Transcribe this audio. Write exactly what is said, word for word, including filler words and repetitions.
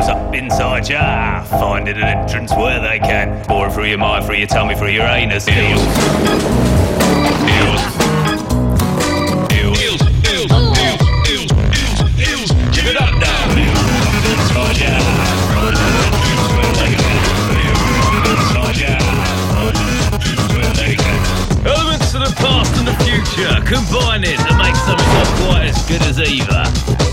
What's up inside ya? Finding an entrance where they can. Bore through your mind, through your tummy, through your anus. Eels. Eels. Eels. Eels. Eels. Eels. Eels. Eels. Eels. Give it up now. Eels. Inside ya. Where they can. Inside ya. Where they can. Elements of the past and the future combining to make something not quite as good as either.